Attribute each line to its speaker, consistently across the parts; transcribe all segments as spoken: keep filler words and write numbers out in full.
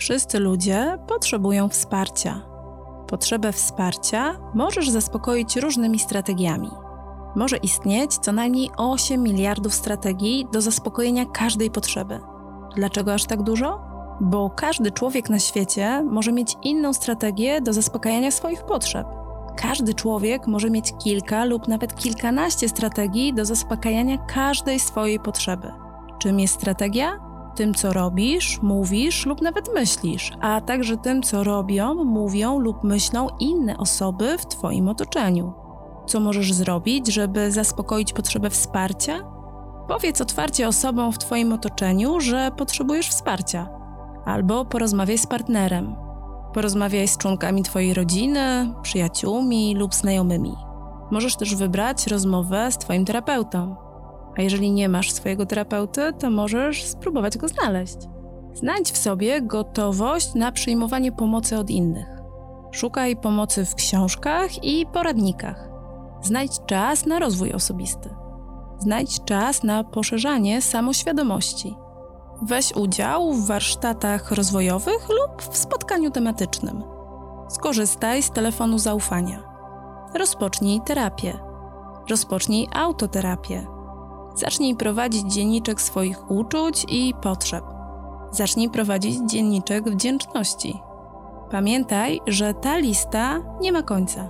Speaker 1: Wszyscy ludzie potrzebują wsparcia. Potrzebę wsparcia możesz zaspokoić różnymi strategiami. Może istnieć co najmniej osiem miliardów strategii do zaspokojenia każdej potrzeby. Dlaczego aż tak dużo? Bo każdy człowiek na świecie może mieć inną strategię do zaspokajania swoich potrzeb. Każdy człowiek może mieć kilka lub nawet kilkanaście strategii do zaspokajania każdej swojej potrzeby. Czym jest strategia? Tym, co robisz, mówisz lub nawet myślisz, a także tym, co robią, mówią lub myślą inne osoby w Twoim otoczeniu. Co możesz zrobić, żeby zaspokoić potrzebę wsparcia? Powiedz otwarcie osobom w Twoim otoczeniu, że potrzebujesz wsparcia. Albo porozmawiaj z partnerem. Porozmawiaj z członkami Twojej rodziny, przyjaciółmi lub znajomymi. Możesz też wybrać rozmowę z Twoim terapeutą. A jeżeli nie masz swojego terapeuty, to możesz spróbować go znaleźć. Znajdź w sobie gotowość na przyjmowanie pomocy od innych. Szukaj pomocy w książkach i poradnikach. Znajdź czas na rozwój osobisty. Znajdź czas na poszerzanie samoświadomości. Weź udział w warsztatach rozwojowych lub w spotkaniu tematycznym. Skorzystaj z telefonu zaufania. Rozpocznij terapię. Rozpocznij autoterapię. Zacznij prowadzić dzienniczek swoich uczuć i potrzeb. Zacznij prowadzić dzienniczek wdzięczności. Pamiętaj, że ta lista nie ma końca.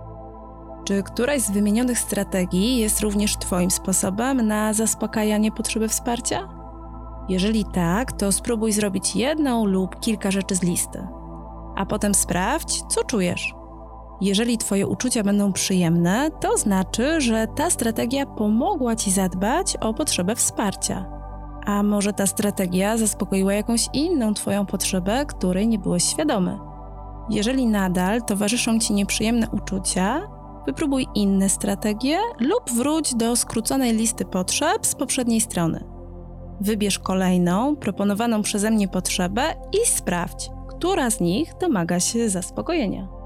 Speaker 1: Czy któraś z wymienionych strategii jest również Twoim sposobem na zaspokajanie potrzeby wsparcia? Jeżeli tak, to spróbuj zrobić jedną lub kilka rzeczy z listy. A potem sprawdź, co czujesz. Jeżeli Twoje uczucia będą przyjemne, to znaczy, że ta strategia pomogła Ci zadbać o potrzebę wsparcia. A może ta strategia zaspokoiła jakąś inną Twoją potrzebę, której nie byłeś świadomy. Jeżeli nadal towarzyszą Ci nieprzyjemne uczucia, wypróbuj inne strategie lub wróć do skróconej listy potrzeb z poprzedniej strony. Wybierz kolejną, proponowaną przeze mnie potrzebę i sprawdź, która z nich domaga się zaspokojenia.